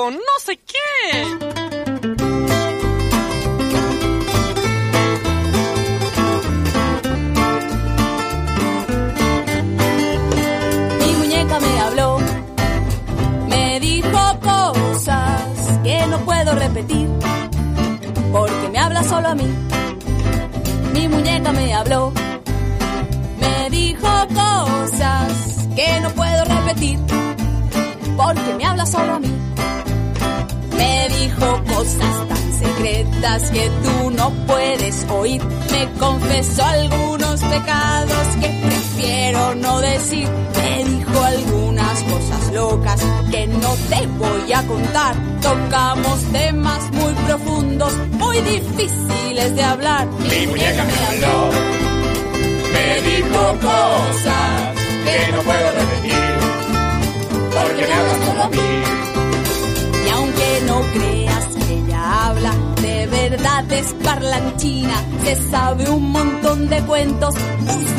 dijo no sé qué. Mi muñeca me habló, me dijo cosas que no puedo repetir, porque me habla solo a mí. Mi muñeca me habló, me dijo cosas que no puedo repetir, porque me habla solo a mí. Me dijo cosas tan secretas que tú no puedes oír. Me confesó algunos pecados que prefiero no decir. Me dijo algunas cosas locas que no te voy a contar. Tocamos temas muy profundos, muy difíciles de hablar. Mi muñeca me habló, me dijo cosas que no puedo repetir, porque me habla solo a mí. Y aunque no creas que ella habla, de verdad es parlanchina. Se sabe un montón de cuentos,